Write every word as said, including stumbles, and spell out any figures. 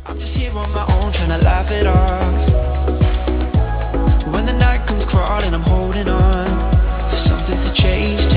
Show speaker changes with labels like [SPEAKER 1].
[SPEAKER 1] I'm just here on my own trying to laugh it off. When the night comes crawling I'm holding on for something to change.